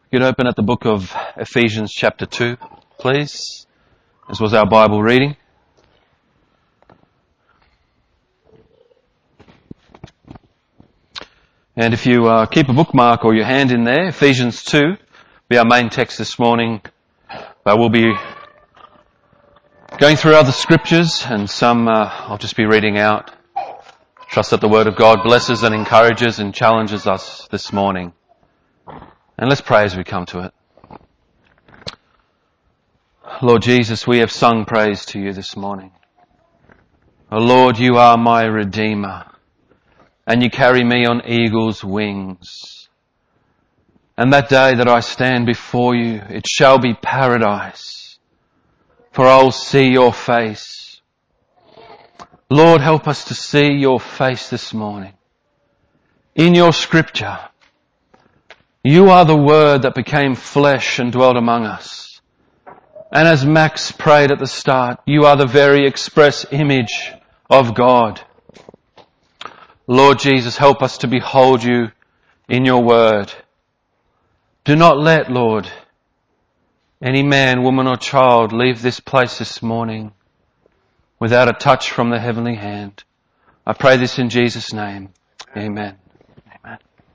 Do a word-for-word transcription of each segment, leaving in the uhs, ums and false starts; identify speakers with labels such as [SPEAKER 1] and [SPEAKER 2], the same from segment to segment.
[SPEAKER 1] You'd open at the book of Ephesians chapter two, please. This was our Bible reading. And if you uh, keep a bookmark or your hand in there, Ephesians two will be our main text this morning. But we'll be going through other scriptures, and some uh, I'll just be reading out. Trust that the Word of God blesses and encourages and challenges us this morning. And let's pray as we come to it. Lord Jesus, we have sung praise to you this morning. Oh Lord, you are my Redeemer, and you carry me on eagle's wings. And that day that I stand before you, it shall be paradise, for I'll see your face. Lord, help us to see your face this morning. In your scripture, you are the Word that became flesh and dwelt among us. And as Max prayed at the start, you are the very express image of God. Lord Jesus, help us to behold you in your Word. Do not let, Lord, any man, woman or child leave this place this morning without a touch from the heavenly hand. I pray this in Jesus' name. Amen. Amen.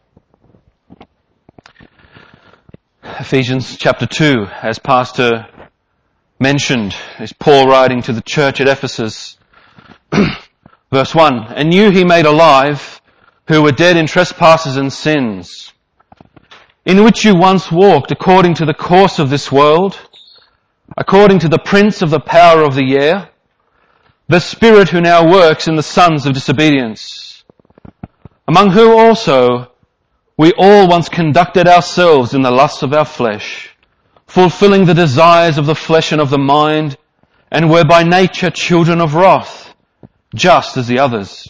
[SPEAKER 1] Ephesians chapter two, as Pastor mentioned, is Paul writing to the church at Ephesus. Verse one, and you he made alive who were dead in trespasses and sins, in which you once walked according to the course of this world, according to the prince of the power of the air, the spirit who now works in the sons of disobedience, among whom also we all once conducted ourselves in the lusts of our flesh, fulfilling the desires of the flesh and of the mind, and were by nature children of wrath, just as the others.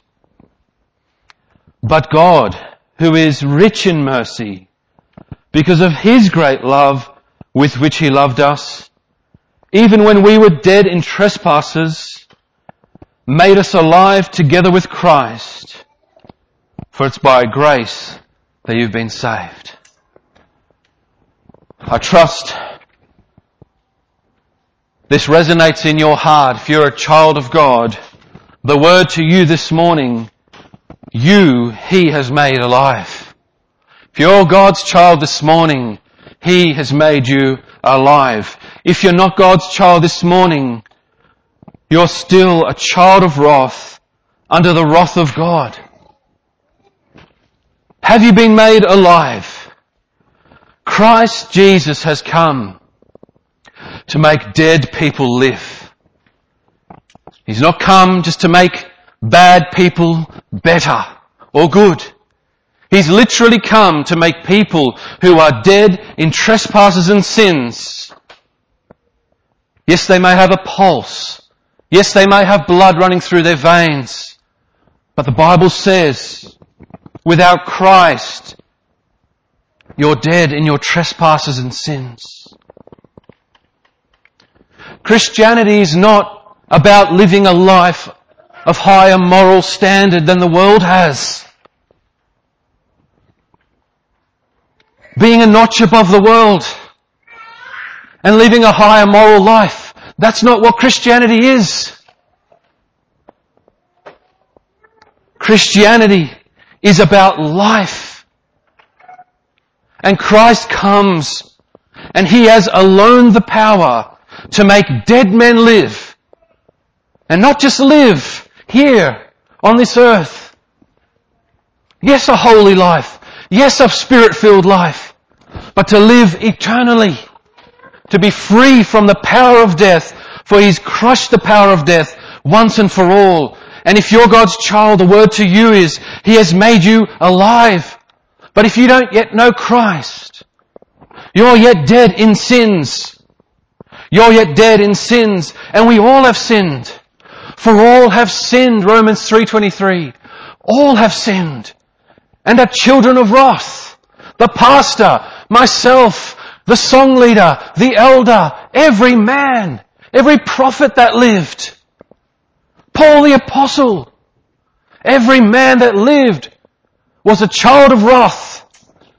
[SPEAKER 1] But God, who is rich in mercy, because of his great love with which he loved us, even when we were dead in trespasses, made us alive together with Christ. For it's by grace that you've been saved. I trust this resonates in your heart. If you're a child of God, the word to you this morning, you, he has made alive. If you're God's child this morning, he has made you alive. If you're not God's child this morning, you're still a child of wrath under the wrath of God. Have you been made alive? Christ Jesus has come to make dead people live. He's not come just to make bad people better or good. He's literally come to make people who are dead in trespasses and sins. Yes, they may have a pulse. Yes, they may have blood running through their veins. But the Bible says, without Christ, you're dead in your trespasses and sins. Christianity is not about living a life of higher moral standard than the world has. Being a notch above the world and living a higher moral life. That's not what Christianity is. Christianity is about life. And Christ comes and he has alone the power to make dead men live. And not just live here on this earth. Yes, a holy life. Yes, a spirit-filled life. But to live eternally. To be free from the power of death. For he's crushed the power of death once and for all. And if you're God's child, the word to you is, he has made you alive. But if you don't yet know Christ, you're yet dead in sins. You're yet dead in sins. And we all have sinned. For all have sinned, Romans three twenty-three. All have sinned. And are children of wrath. The pastor, myself, the song leader, the elder, every man, every prophet that lived. Paul the apostle, every man that lived was a child of wrath.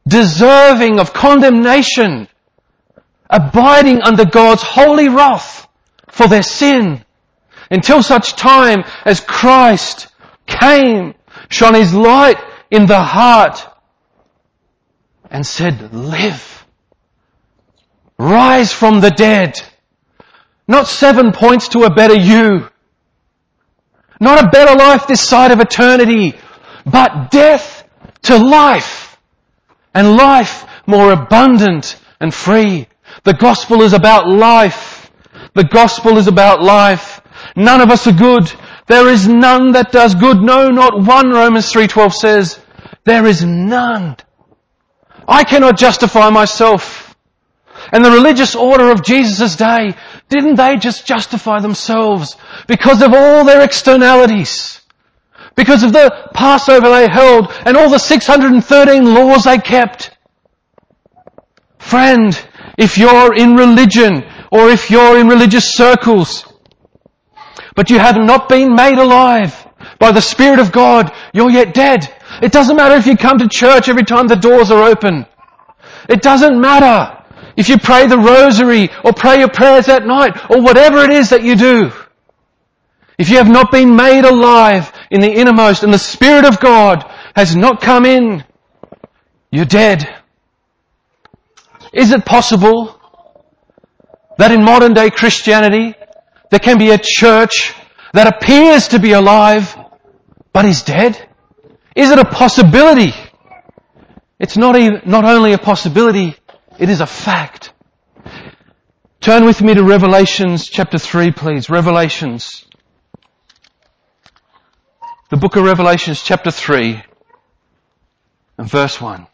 [SPEAKER 1] deserving of condemnation, abiding under God's holy wrath for their sin, until such time as Christ came, shone His light in the heart, and said, live. Rise from the dead. Not seven points to a better you. Not a better life this side of eternity, but death to life, and life more abundant and free. The gospel is about life. The gospel is about life. None of us are good. There is none that does good. No, not one, Romans three twelve says. There is none. I cannot justify myself. And the religious order of Jesus' day, didn't they just justify themselves because of all their externalities? Because of the Passover they held and all the six hundred thirteen laws they kept? Friend, if you're in religion or if you're in religious circles, but you have not been made alive by the Spirit of God, you're yet dead. It doesn't matter if you come to church every time the doors are open. It doesn't matter if you pray the rosary or pray your prayers at night or whatever it is that you do. If you have not been made alive in the innermost and the Spirit of God has not come in, you're dead. Is it possible that in modern day Christianity there can be a church that appears to be alive but is dead? Is it a possibility? It's not even, not only a possibility, it is a fact. Turn with me to Revelations chapter three, please. Revelations. The book of Revelations chapter three and verse one.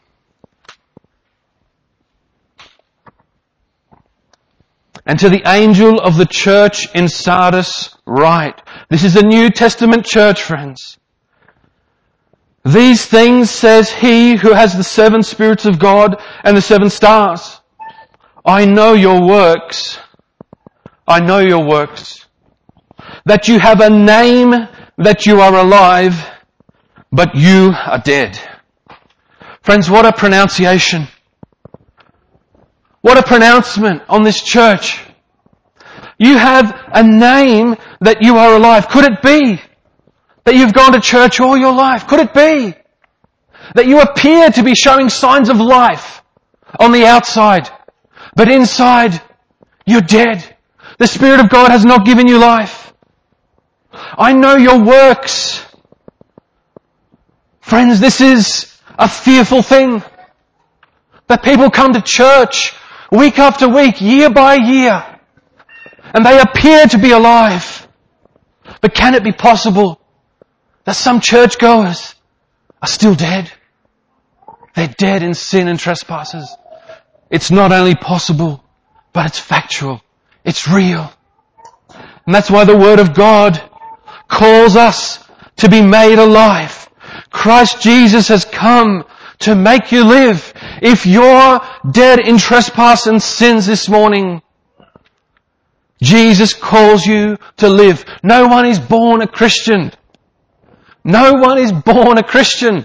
[SPEAKER 1] And to the angel of the church in Sardis write. This is a New Testament church, friends. These things says he who has the seven spirits of God and the seven stars. I know your works. I know your works. That you have a name, that you are alive, but you are dead. Friends, what a pronunciation. What a pronouncement on this church. You have a name that you are alive. Could it be that you've gone to church all your life? Could it be that you appear to be showing signs of life on the outside, but inside you're dead? The Spirit of God has not given you life. I know your works. Friends, this is a fearful thing. That people come to church week after week, year by year, and they appear to be alive. But can it be possible that some churchgoers are still dead? They're dead in sin and trespasses. It's not only possible, but it's factual. It's real. And that's why the Word of God calls us to be made alive. Christ Jesus has come to make you live. If you're dead in trespass and sins this morning, Jesus calls you to live. No one is born a Christian. No one is born a Christian.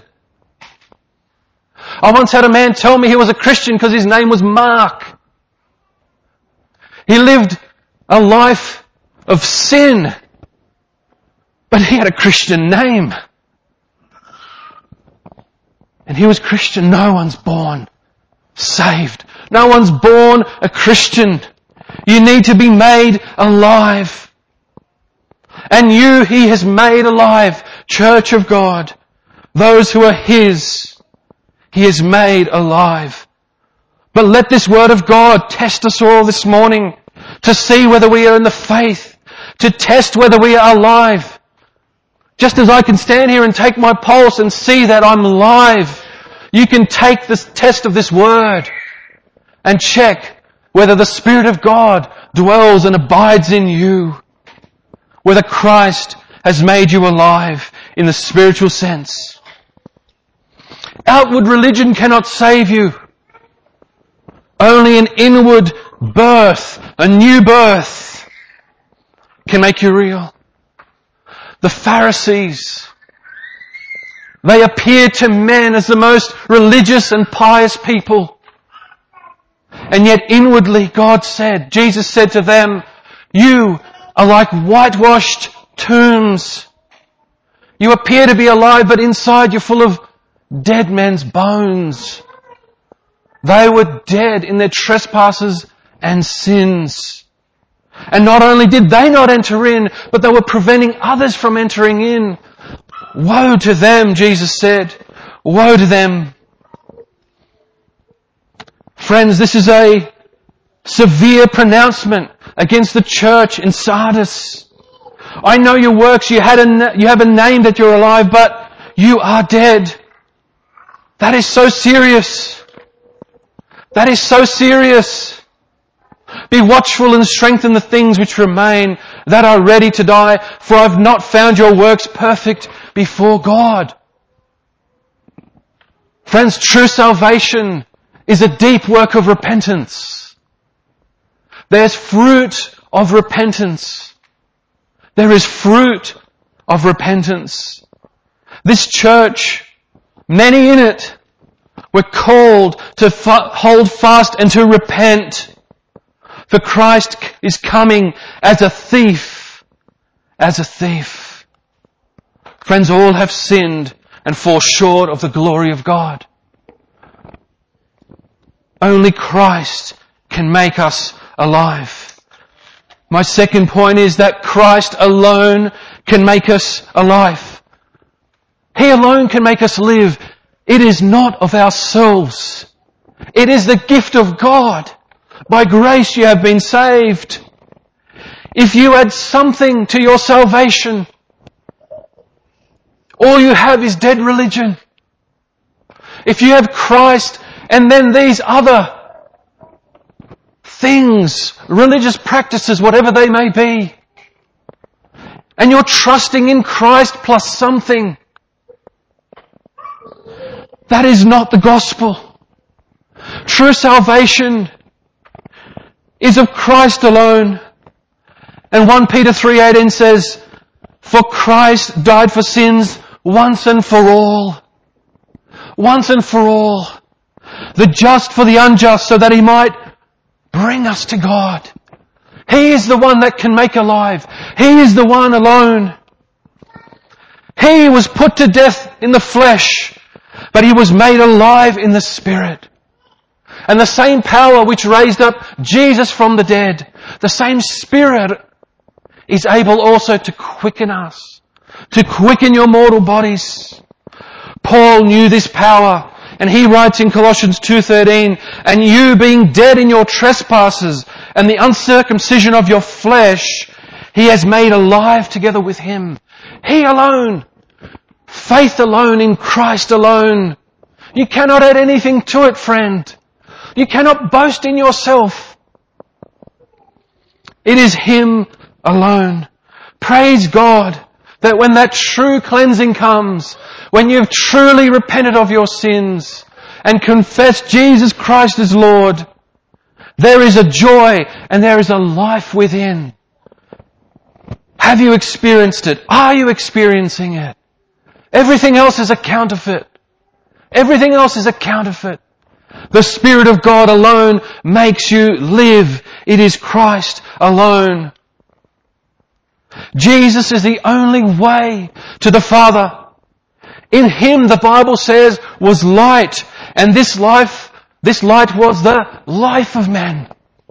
[SPEAKER 1] I once had a man tell me he was a Christian because his name was Mark. He lived a life of sin, but he had a Christian name. And he was Christian. No one's born saved. No one's born a Christian. You need to be made alive. And you, He has made alive, Church of God. Those who are His, He has made alive. But let this Word of God test us all this morning to see whether we are in the faith, to test whether we are alive. Just as I can stand here and take my pulse and see that I'm alive, you can take this test of this Word and check whether the Spirit of God dwells and abides in you, whether Christ has made you alive in the spiritual sense. Outward religion cannot save you. Only an inward birth, a new birth, can make you real. The Pharisees, They appear to men as the most religious and pious people. And yet inwardly God said, Jesus said to them, you are like whitewashed tombs. You appear to be alive, but inside you're full of dead men's bones. They were dead in their trespasses and sins. And not only did they not enter in, but they were preventing others from entering in. Woe to them, Jesus said. Woe to them. Friends, this is a severe pronouncement against the church in Sardis. I know your works, you, had a, you have a name that you're alive, but you are dead. That is so serious. That is so serious. Be watchful and strengthen the things which remain that are ready to die, for I've not found your works perfect before God. Friends, true salvation is a deep work of repentance. There's fruit of repentance. There is fruit of repentance. This church, many in it, were called to fa- hold fast and to repent. For Christ is coming as a thief, as a thief. Friends, all have sinned and fall short of the glory of God. Only Christ can make us alive. My second point is that Christ alone can make us alive. He alone can make us live. It is not of ourselves. It is the gift of God. By grace you have been saved. If you add something to your salvation, all you have is dead religion. If you have Christ and then these other things, religious practices, whatever they may be, and you're trusting in Christ plus something, that is not the gospel. True salvation is of Christ alone. And First Peter three eighteen says, for Christ died for sins once and for all. Once and for all. The just for the unjust, so that He might bring us to God. He is the one that can make alive. He is the one alone. He was put to death in the flesh, but He was made alive in the Spirit. And the same power which raised up Jesus from the dead, the same Spirit is able also to quicken us, to quicken your mortal bodies. Paul knew this power, and he writes in Colossians two thirteen, and you being dead in your trespasses and the uncircumcision of your flesh, He has made alive together with Him. He alone, faith alone in Christ alone. You cannot add anything to it, friend. You cannot boast in yourself. It is Him alone. Praise God that when that true cleansing comes, when you've truly repented of your sins and confessed Jesus Christ as Lord, there is a joy and there is a life within. Have you experienced it? Are you experiencing it? Everything else is a counterfeit. Everything else is a counterfeit. The Spirit of God alone makes you live. It is Christ alone. Jesus is the only way to the Father. In Him, the Bible says, was light. And this life, this light was the life of man.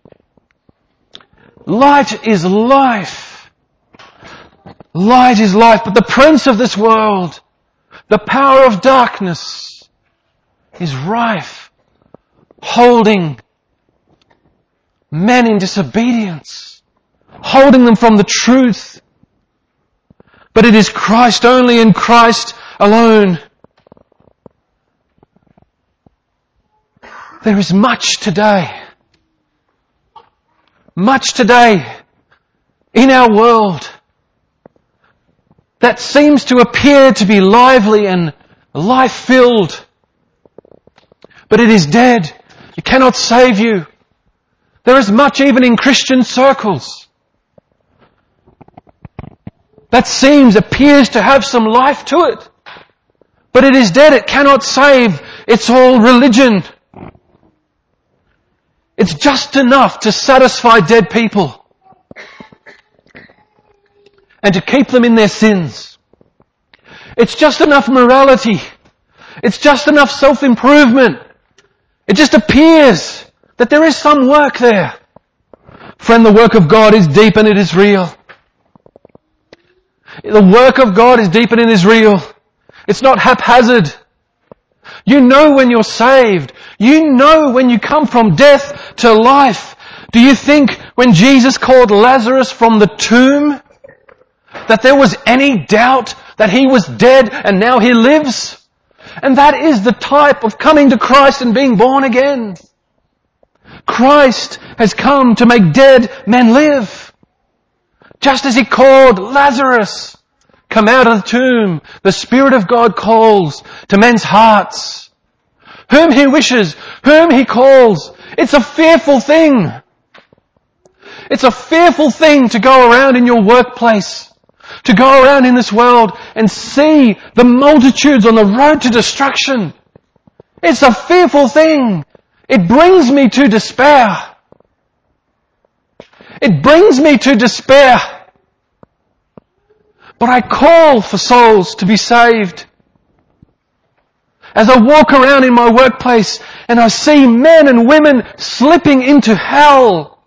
[SPEAKER 1] Light is life. Light is life. But the prince of this world, the power of darkness, is rife, holding men in disobedience, holding them from the truth. But it is Christ only and Christ alone. There is much today, much today in our world that seems to appear to be lively and life-filled, but it is dead. It cannot save you. There is much even in Christian circles that seems, appears to have some life to it, But it is dead. It cannot save. It's all religion. It's just enough to satisfy dead people and to keep them in their sins. It's just enough morality. It's just enough self-improvement. It just appears that there is some work there. Friend, the work of God is deep and it is real. The work of God is deep and it is real. It's not haphazard. You know when you're saved. You know when you come from death to life. Do you think when Jesus called Lazarus from the tomb that there was any doubt that he was dead and now he lives? And that is the type of coming to Christ and being born again. Christ has come to make dead men live. Just as he called Lazarus, come out of the tomb, the Spirit of God calls to men's hearts. Whom he wishes, whom he calls. It's a fearful thing. It's a fearful thing to go around in your workplace, to go around in this world and see the multitudes on the road to destruction. It's a fearful thing. It brings me to despair. It brings me to despair. But I call for souls to be saved. As I walk around in my workplace and I see men and women slipping into hell.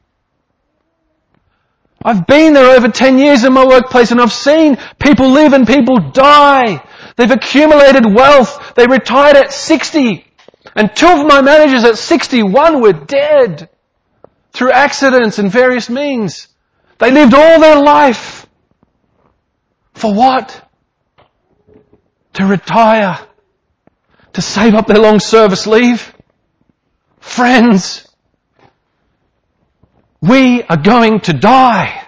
[SPEAKER 1] I've been there over ten years in my workplace and I've seen people live and people die. They've accumulated wealth. They retired at sixty. And two of my managers at sixty-one were dead through accidents and various means. They lived all their life. For what? To retire. To save up their long service leave. Friends, we are going to die.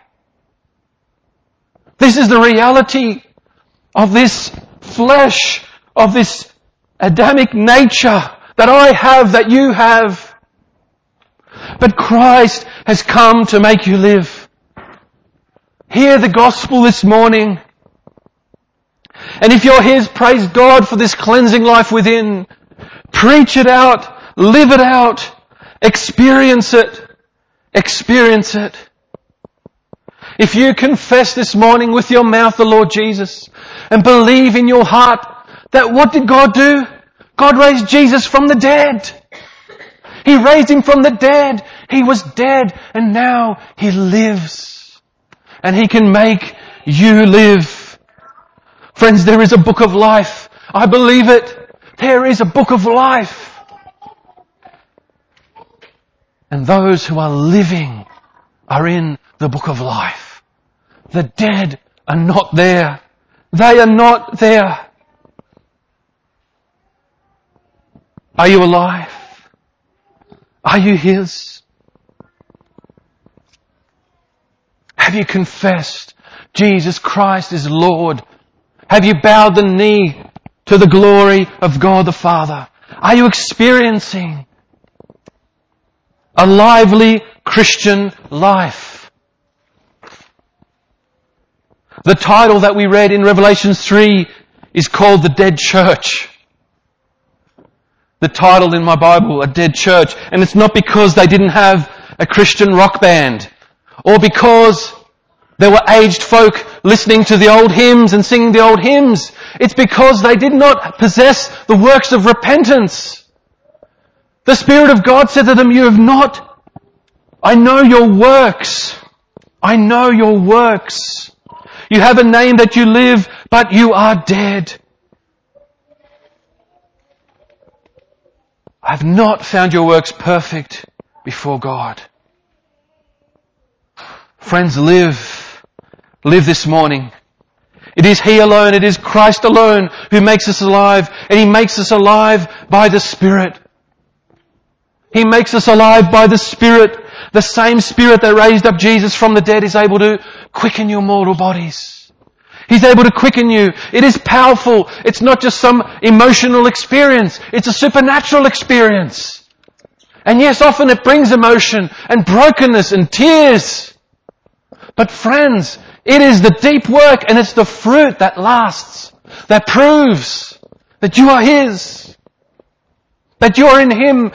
[SPEAKER 1] This is the reality of this flesh, of this Adamic nature that I have, that you have. But Christ has come to make you live. Hear the gospel this morning. And if you're His, praise God for this cleansing life within. Preach it out. Live it out. Experience it. Experience it. If you confess this morning with your mouth the Lord Jesus and believe in your heart that what did God do? God raised Jesus from the dead. He raised Him from the dead. He was dead and now He lives. And He can make you live. Friends, there is a book of life. I believe it. There is a book of life. And those who are living are in the book of life. The dead are not there. They are not there. Are you alive? Are you His? Have you confessed Jesus Christ is Lord? Have you bowed the knee to the glory of God the Father? Are you experiencing a lively Christian life? The title that we read in Revelation three is called The Dead Church. The title in my Bible, A Dead Church. And it's not because they didn't have a Christian rock band or because there were aged folk listening to the old hymns and singing the old hymns. It's because they did not possess the works of repentance. The Spirit of God said to them, you have not, I know your works. I know your works. You have a name that you live, but you are dead. I have not found your works perfect before God. Friends, live. Live this morning. It is He alone, it is Christ alone who makes us alive, and He makes us alive by the Spirit. He makes us alive by the Spirit. The same Spirit that raised up Jesus from the dead is able to quicken your mortal bodies. He's able to quicken you. It is powerful. It's not just some emotional experience. It's a supernatural experience. And yes, often it brings emotion and brokenness and tears. But friends, it is the deep work and it's the fruit that lasts, that proves that you are His, that you are in Him.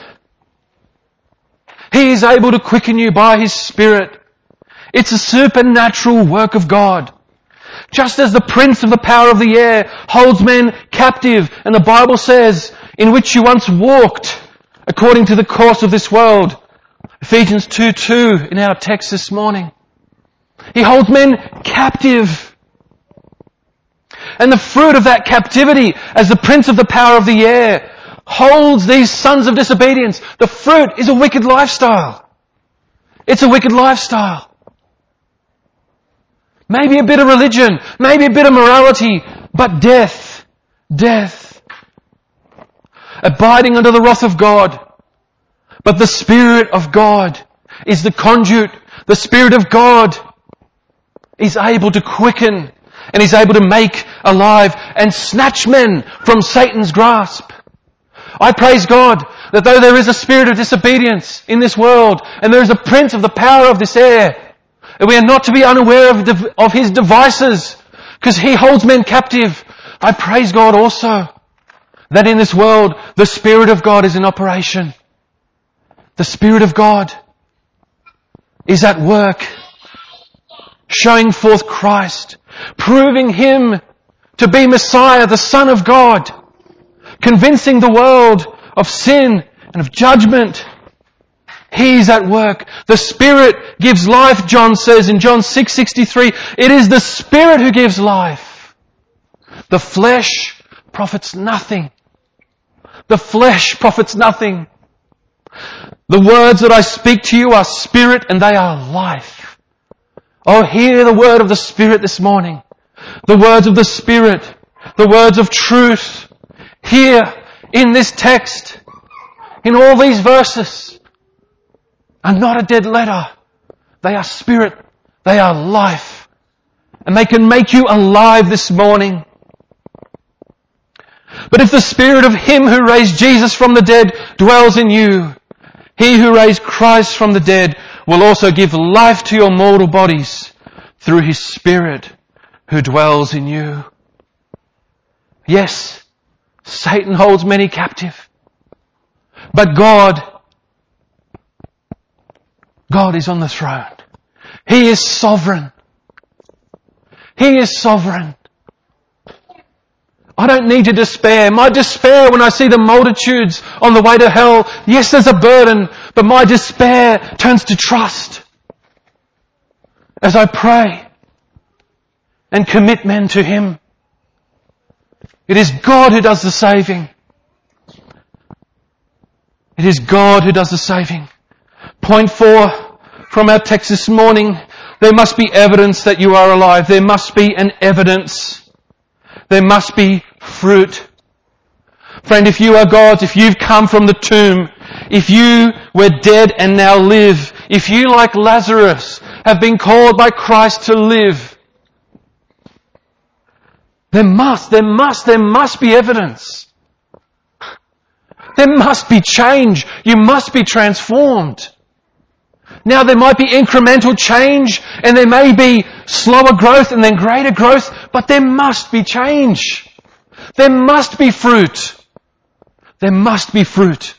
[SPEAKER 1] He is able to quicken you by His Spirit. It's a supernatural work of God. Just as the prince of the power of the air holds men captive, and the Bible says, in which you once walked according to the course of this world. Ephesians two two in our text this morning. He holds men captive. And the fruit of that captivity, as the prince of the power of the air holds these sons of disobedience, the fruit is a wicked lifestyle. It's a wicked lifestyle. Maybe a bit of religion, maybe a bit of morality, but death, death. Abiding under the wrath of God. But the Spirit of God is the conduit. The Spirit of God is able to quicken and is able to make alive and snatch men from Satan's grasp. I praise God that though there is a spirit of disobedience in this world and there is a prince of the power of this air, and we are not to be unaware of, de- of his devices, because he holds men captive. I praise God also that in this world the Spirit of God is in operation. The Spirit of God is at work, showing forth Christ, proving Him to be Messiah, the Son of God, convincing the world of sin and of judgment. He's at work. The Spirit gives life, John says in John six sixty-three. It is the Spirit who gives life. The flesh profits nothing. The flesh profits nothing. The words that I speak to you are spirit and they are life. Oh, hear the word of the Spirit this morning. The words of the Spirit. The words of truth. Here in this text. In all these verses. Are not a dead letter. They are spirit. They are life. And they can make you alive this morning. But if the Spirit of Him who raised Jesus from the dead dwells in you, He who raised Christ from the dead will also give life to your mortal bodies through His Spirit who dwells in you. Yes, Satan holds many captive. But God, God is on the throne. He is sovereign. He is sovereign. I don't need to despair. My despair when I see the multitudes on the way to hell, yes, there's a burden, but my despair turns to trust as I pray and commit men to Him. It is God who does the saving. It is God who does the saving. Point four from our text this morning, there must be evidence that you are alive. There must be an evidence. There must be fruit. Friend, if you are God's, if you've come from the tomb, if you were dead and now live, if you, like Lazarus, have been called by Christ to live, there must, there must, there must be evidence. There must be change. You must be transformed. Now there might be incremental change and there may be slower growth and then greater growth, but there must be change. There must be fruit. There must be fruit.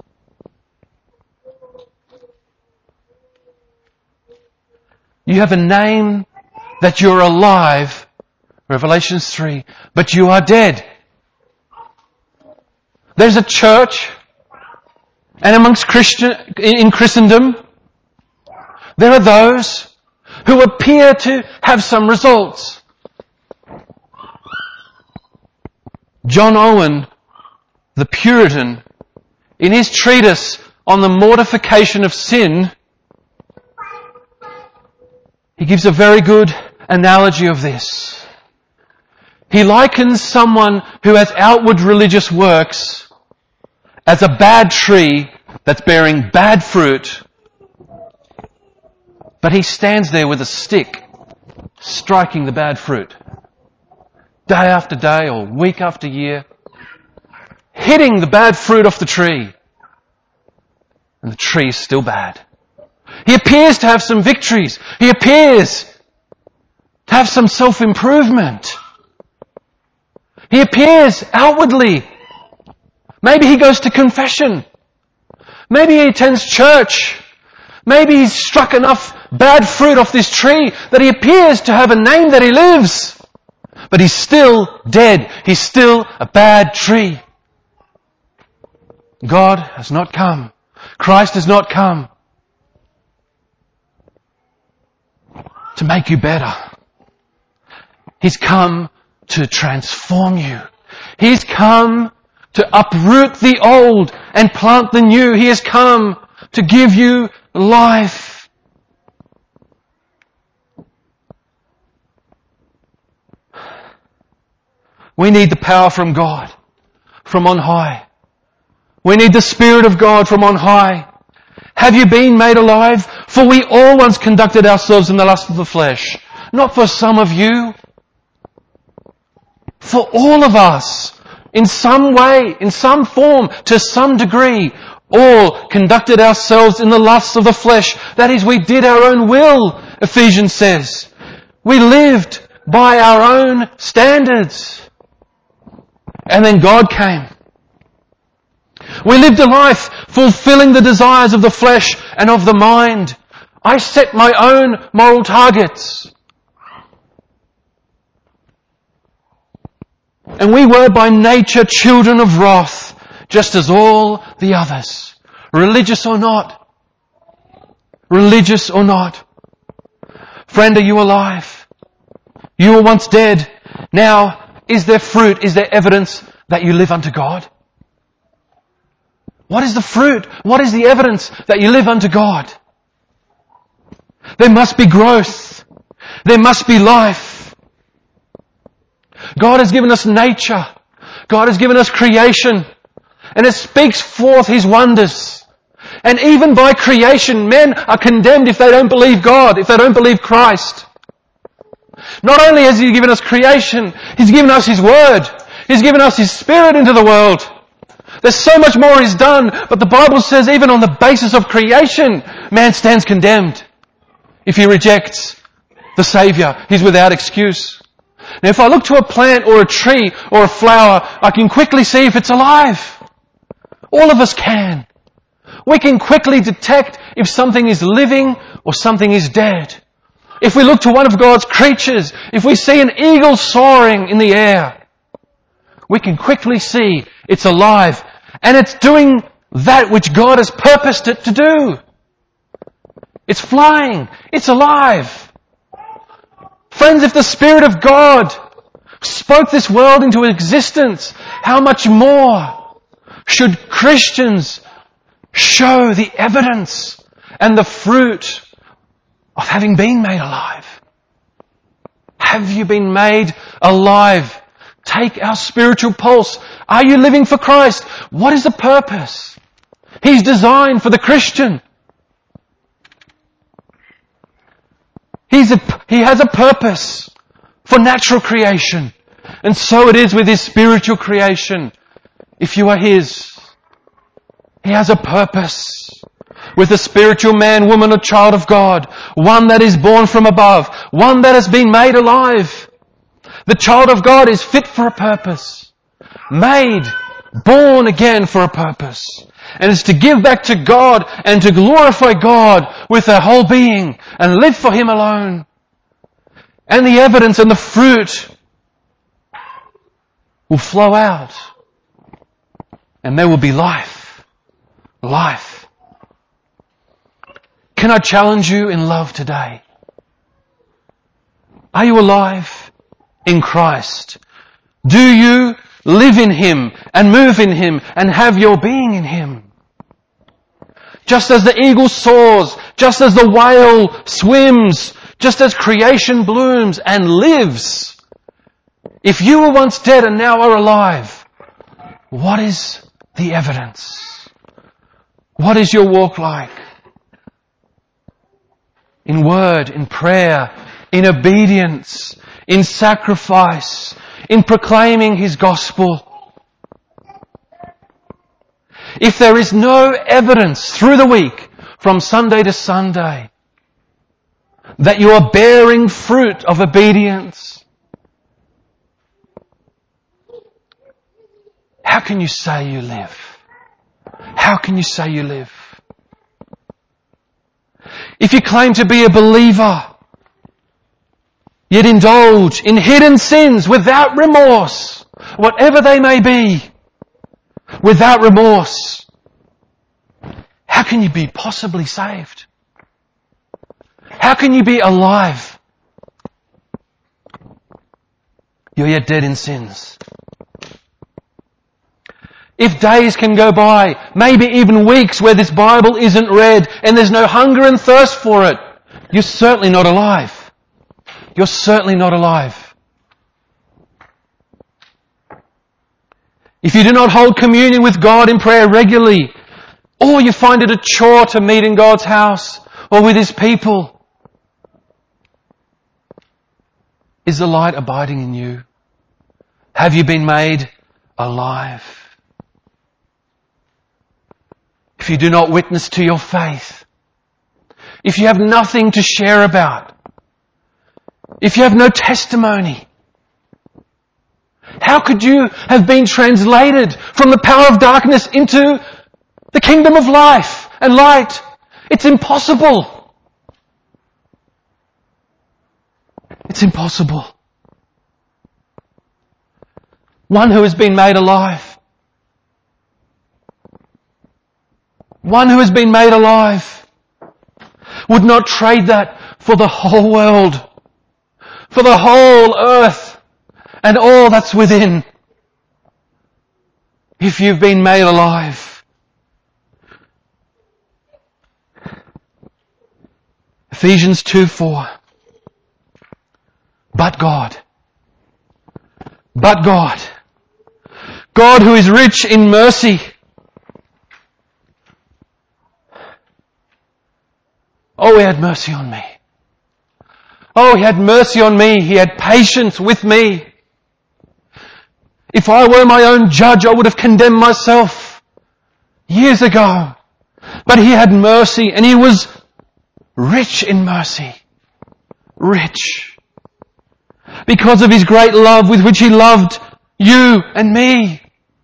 [SPEAKER 1] You have a name that you're alive, Revelation three, but you are dead. There's a church, and amongst Christian, in Christendom, there are those who appear to have some results. John Owen, the Puritan, in his treatise on the mortification of sin, he gives a very good analogy of this. He likens someone who has outward religious works as a bad tree that's bearing bad fruit, but he stands there with a stick, striking the bad fruit. Day after day or week after year, hitting the bad fruit off the tree. And the tree is still bad. He appears to have some victories. He appears to have some self-improvement. He appears outwardly. Maybe he goes to confession. Maybe he attends church. Maybe he's struck enough bad fruit off this tree that he appears to have a name that he lives. But he's still dead. He's still a bad tree. God has not come. Christ has not come to make you better. He's come to transform you. He's come to uproot the old and plant the new. He has come to give you life. We need the power from God, from on high. We need the Spirit of God from on high. Have you been made alive? For we all once conducted ourselves in the lust of the flesh. Not for some of you. For all of us. In some way, in some form, to some degree, all conducted ourselves in the lusts of the flesh. That is, we did our own will, Ephesians says. We lived by our own standards. And then God came. We lived a life fulfilling the desires of the flesh and of the mind. I set my own moral targets. And we were by nature children of wrath, just as all the others. Religious or not. Religious or not. Friend, are you alive? You were once dead. Now, is there fruit? Is there evidence that you live unto God? What is the fruit? What is the evidence that you live unto God? There must be growth. There must be life. God has given us nature. God has given us creation. And it speaks forth His wonders. And even by creation, men are condemned if they don't believe God, if they don't believe Christ. Not only has He given us creation, He's given us His Word. He's given us His Spirit into the world. There's so much more He's done, but the Bible says even on the basis of creation, man stands condemned. If he rejects the Saviour, he's without excuse. Now if I look to a plant or a tree or a flower, I can quickly see if it's alive. All of us can. We can quickly detect if something is living or something is dead. If we look to one of God's creatures, if we see an eagle soaring in the air, we can quickly see it's alive and it's doing that which God has purposed it to do. It's flying. It's alive. Friends, if the Spirit of God spoke this world into existence, how much more should Christians show the evidence and the fruit of having been made alive? Have you been made alive? Take our spiritual pulse. Are you living for Christ? What is the purpose He's designed for the Christian? He's a, he has a purpose for natural creation. And so it is with His spiritual creation. If you are His, He has a purpose. With a spiritual man, woman, or child of God. One that is born from above. One that has been made alive. The child of God is fit for a purpose. Made, born again for a purpose. And it's to give back to God and to glorify God with their whole being and live for Him alone. And the evidence and the fruit will flow out. And there will be life. Life. Can I challenge you in love today? Are you alive in Christ? Do you live in Him and move in Him and have your being in Him? Just as the eagle soars, just as the whale swims, just as creation blooms and lives. If you were once dead and now are alive, what is the evidence? What is your walk like? In word, in prayer, in obedience, in sacrifice, in proclaiming His gospel. If there is no evidence through the week, from Sunday to Sunday, that you are bearing fruit of obedience, how can you say you live? How can you say you live? If you claim to be a believer, yet indulge in hidden sins without remorse, whatever they may be, without remorse, how can you be possibly saved? How can you be alive? You're yet dead in sins. If days can go by, maybe even weeks where this Bible isn't read and there's no hunger and thirst for it, you're certainly not alive. You're certainly not alive. If you do not hold communion with God in prayer regularly, or you find it a chore to meet in God's house or with His people, is the light abiding in you? Have you been made alive? If you do not witness to your faith, if you have nothing to share about, if you have no testimony, how could you have been translated from the power of darkness into the kingdom of life and light? It's impossible. It's impossible. One who has been made alive. One who has been made alive would not trade that for the whole world, for the whole earth and all that's within. If you've been made alive. Ephesians two four. But God. But God. God who is rich in mercy. Oh, He had mercy on me. Oh, He had mercy on me. He had patience with me. If I were my own judge, I would have condemned myself years ago. But He had mercy and He was rich in mercy. Rich. Because of His great love with which He loved you and me.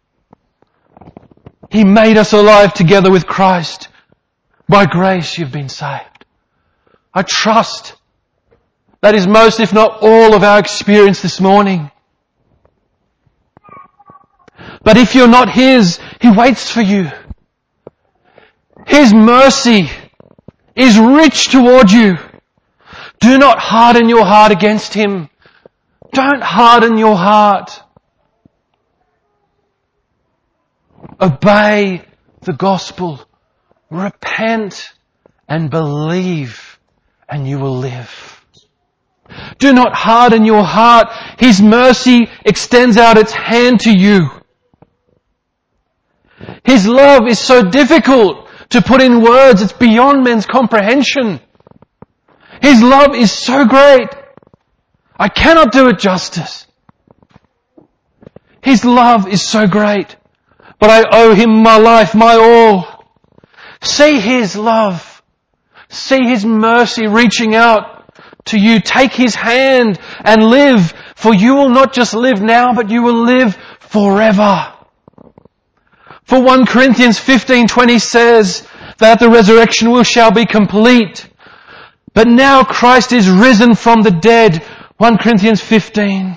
[SPEAKER 1] He made us alive together with Christ. By grace you've been saved. I trust that is most, if not all, of our experience this morning. But if you're not His, He waits for you. His mercy is rich toward you. Do not harden your heart against Him. Don't harden your heart. Obey the gospel. Repent and believe, and you will live. Do not harden your heart. His mercy extends out its hand to you. His love is so difficult to put in words, it's beyond men's comprehension. His love is so great, I cannot do it justice. His love is so great, but I owe Him my life, my all. See His love. See His mercy reaching out to you. Take His hand and live, for you will not just live now, but you will live forever. For First Corinthians fifteen twenty says that the resurrection will shall be complete. But now Christ is risen from the dead. First Corinthians fifteen.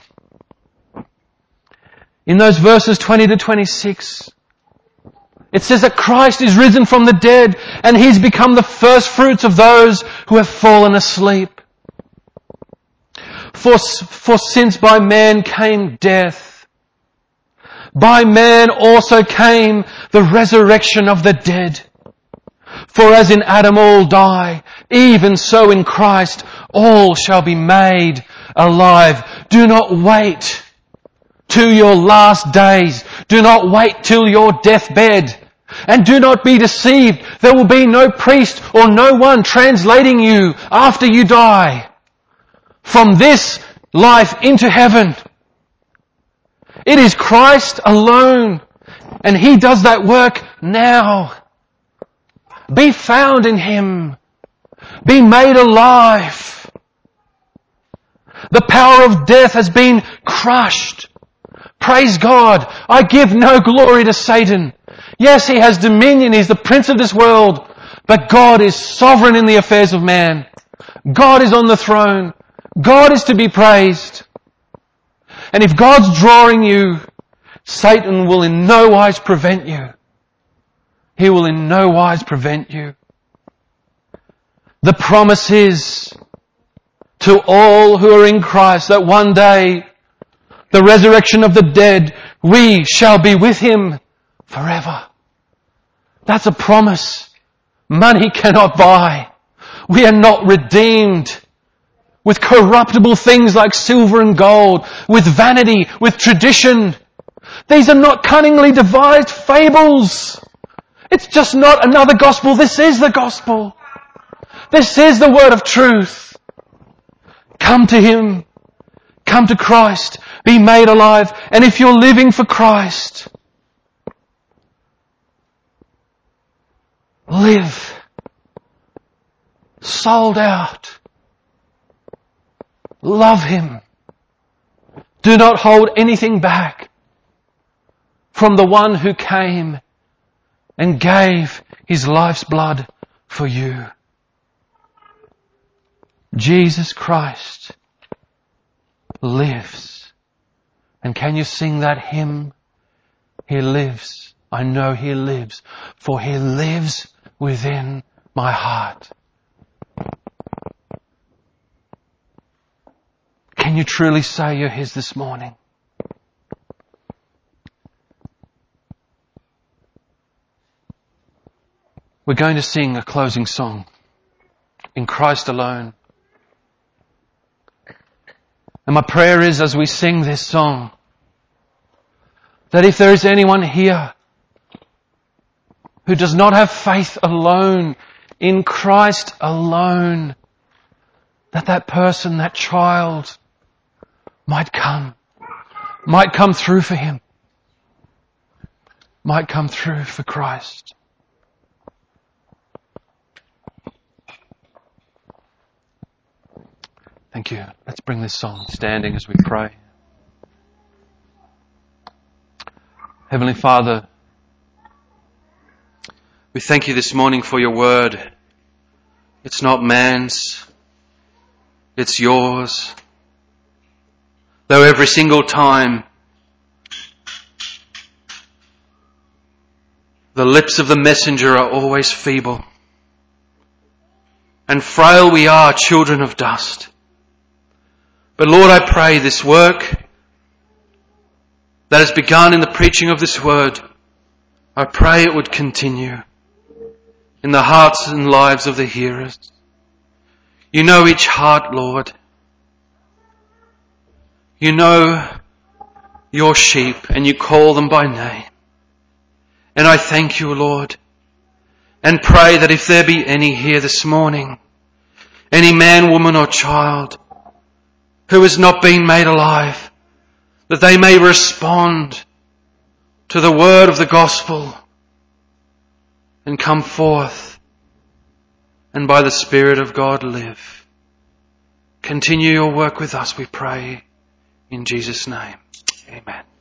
[SPEAKER 1] In those verses twenty to twenty-six, it says that Christ is risen from the dead and He's become the first fruits of those who have fallen asleep. For, for since by man came death, by man also came the resurrection of the dead. For as in Adam all die, even so in Christ all shall be made alive. Do not wait to your last days. Do not wait till your deathbed. And do not be deceived. There will be no priest or no one translating you after you die from this life into heaven. It is Christ alone, and He does that work now. Be found in Him. Be made alive. The power of death has been crushed. Praise God. I give no glory to Satan. Yes, he has dominion. He's the prince of this world. But God is sovereign in the affairs of man. God is on the throne. God is to be praised. And if God's drawing you, Satan will in no wise prevent you. He will in no wise prevent you. The promise is to all who are in Christ that one day, the resurrection of the dead, we shall be with Him forever. That's a promise money cannot buy. We are not redeemed with corruptible things like silver and gold, with vanity, with tradition. These are not cunningly devised fables. It's just not another gospel. This is the gospel. This is the word of truth. Come to Him. Come to Christ. Be made alive. And if you're living for Christ, live. Sold out. Love Him. Do not hold anything back from the one who came and gave His life's blood for you. Jesus Christ lives. And can you sing that hymn? He lives. I know He lives, for He lives within my heart. Can you truly say you're His this morning? We're going to sing a closing song, In Christ Alone. And my prayer is, as we sing this song, that if there is anyone here who does not have faith alone, in Christ alone, that that person, that child, might come, might come through for him, might come through for Christ. Thank you. Let's bring this song standing as we pray. Heavenly Father, we thank You this morning for Your word. It's not man's, it's Yours. Though every single time the lips of the messenger are always feeble, and frail we are, children of dust. But Lord, I pray this work that has begun in the preaching of this word, I pray it would continue in the hearts and lives of the hearers. You know each heart, Lord. You know Your sheep and You call them by name. And I thank You, Lord, and pray that if there be any here this morning, any man, woman or child who has not been made alive, that they may respond to the word of the gospel and come forth and by the Spirit of God live. Continue Your work with us, we pray, in Jesus' name. Amen.